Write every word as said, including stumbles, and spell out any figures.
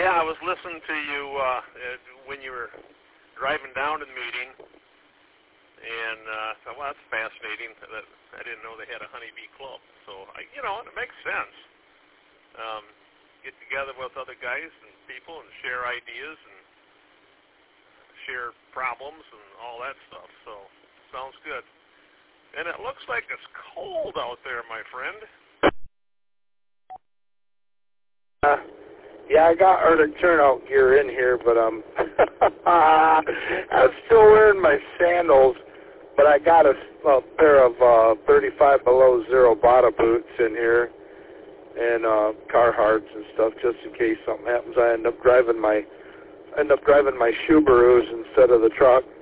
yeah, I was listening to you uh, when you were driving down to the meeting, and uh, I thought, well, that's fascinating. That I didn't know they had a honeybee club. So, I, you know, it makes sense. Um, get together with other guys and people and share ideas and share problems and all that stuff. So, sounds good. And it looks like it's cold out there, my friend. Uh, yeah, I got Arctic turnout gear in here, but um, I'm still wearing my sandals. But I got a, a pair of uh, thirty-five below zero Bata boots in here, and uh, Carhartts and stuff, just in case something happens. I end up driving my end up driving my Subarus instead of the truck.